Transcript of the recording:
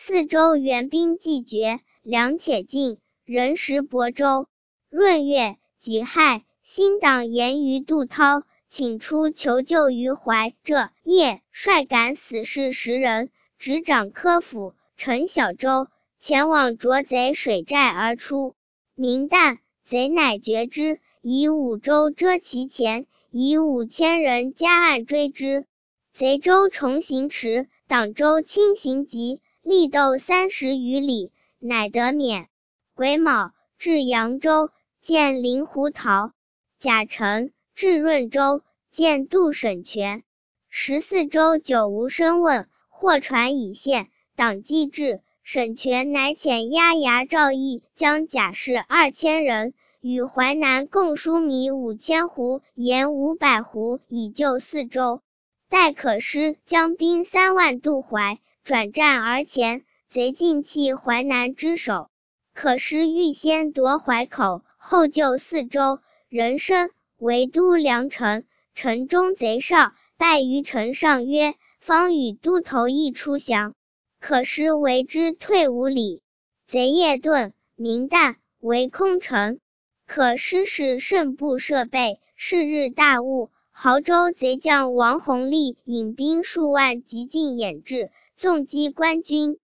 四周援兵既绝，粮且尽，人食亳州。闰月，己亥，新党言于杜涛，请出求救于怀浙。夜，率赶死士10人，执掌科府，乘小舟，前往捉贼水寨而出。明旦，贼乃绝之，以5舟遮其前，以5000人夹岸追之。贼舟重行迟，党舟轻行急，力斗30余里，乃得免。癸卯，至扬州，见令狐桃。甲辰，至润州，见杜审权。14州久无声问，或传已现，党既至，审权乃遣押牙赵毅将甲士2000人，与淮南共输米5000斛，盐500斛，以救四州。待可师将兵3万渡淮，转战而前，贼尽弃淮南之守。可师欲先夺淮口，后救四州，人参为都梁城，城中贼少，败于城上曰：方与都头一出降。可师为之退5里。贼夜遁，明旦，为空城。可师使胜部设备，是日大雾，亳州贼将王弘立引兵数万急进掩至，纵击官军。